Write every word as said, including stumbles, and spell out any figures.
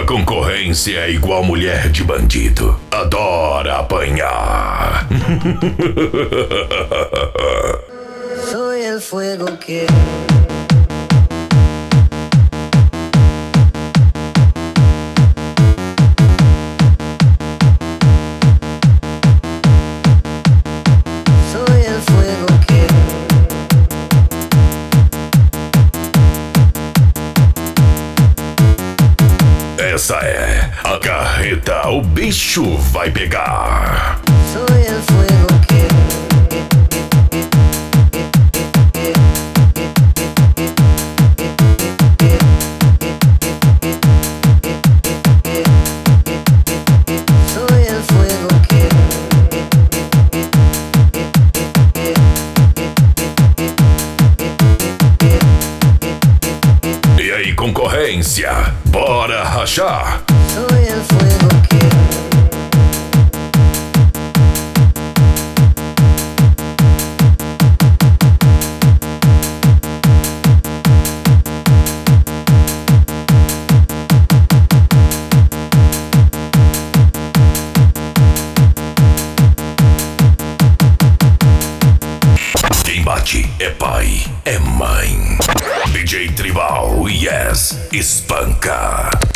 concorrência é igual mulher de bandido. Adora apanhar. Soy el fuego que... Soy el fuego que... Essa é a carreta, o bicho vai pegar. Soy el fuego que... Soy el fuego que... E aí, concorrência, bora rachar. Soy el fuego que... Quem bate é pai, é mãe. D J Tribal, yes, espanca.